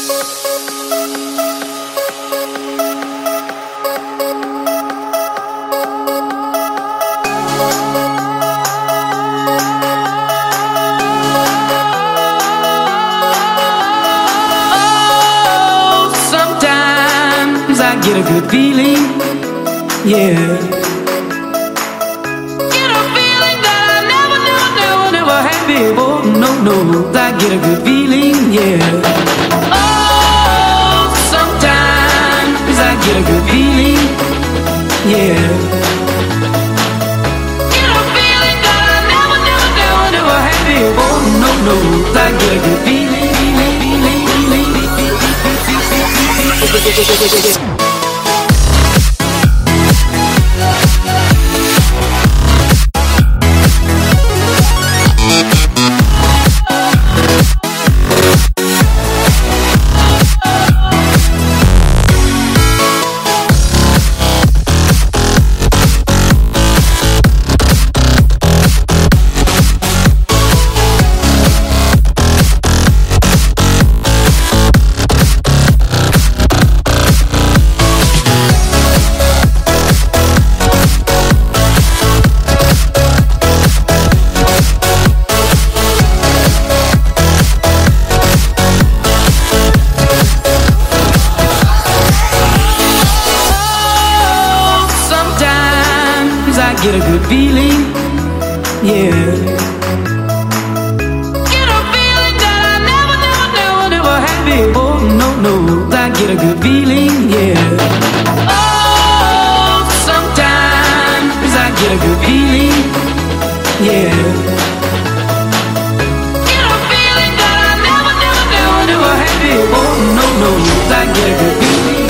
Get a good feeling, yeah. Get a feeling that I never had before. No, I get a good feeling, yeah. Oh, sometimes I get a good feeling, yeah. Get a feeling that I never had before. No, I get a good feeling. Get a good feeling, yeah. Get a feeling that I never had before. No, I get a good feeling, yeah. Oh, sometimes I get a good feeling, yeah. Get a feeling that I never had before. No, I get a good feeling.